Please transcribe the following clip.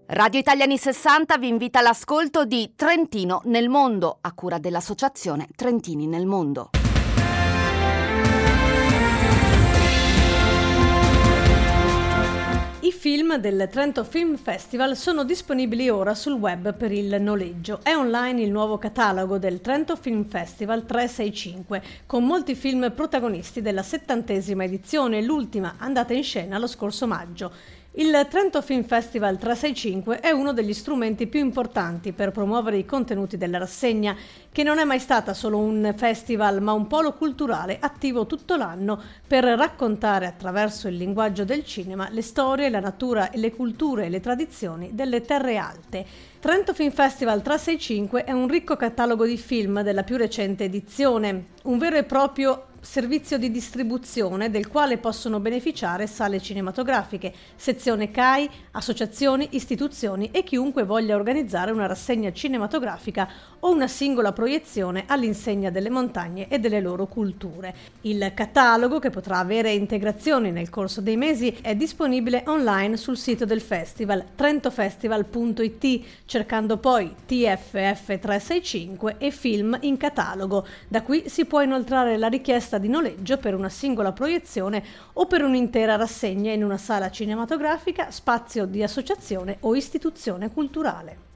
Radio Italiani 60 vi invita all'ascolto di Trentino nel mondo, a cura dell'associazione Trentini nel mondo. I film del Trento Film Festival sono disponibili ora sul web per il noleggio. È online il nuovo catalogo del Trento Film Festival 365, con molti film protagonisti della 70ª edizione, l'ultima andata in scena lo scorso maggio. Il Trento Film Festival 365 è uno degli strumenti più importanti per promuovere i contenuti della rassegna, che non è mai stata solo un festival ma un polo culturale attivo tutto l'anno per raccontare attraverso il linguaggio del cinema le storie, la natura e le culture e le tradizioni delle terre alte. Trento Film Festival 365 è un ricco catalogo di film della più recente edizione, un vero e proprio servizio di distribuzione del quale possono beneficiare sale cinematografiche, sezione CAI, associazioni, istituzioni e chiunque voglia organizzare una rassegna cinematografica o una singola proiezione all'insegna delle montagne e delle loro culture. Il catalogo, che potrà avere integrazioni nel corso dei mesi, è disponibile online sul sito del festival trentofestival.it, cercando poi TFF 365 e film in catalogo. Da qui si può inoltrare la richiesta di noleggio per una singola proiezione o per un'intera rassegna in una sala cinematografica, spazio di associazione o istituzione culturale.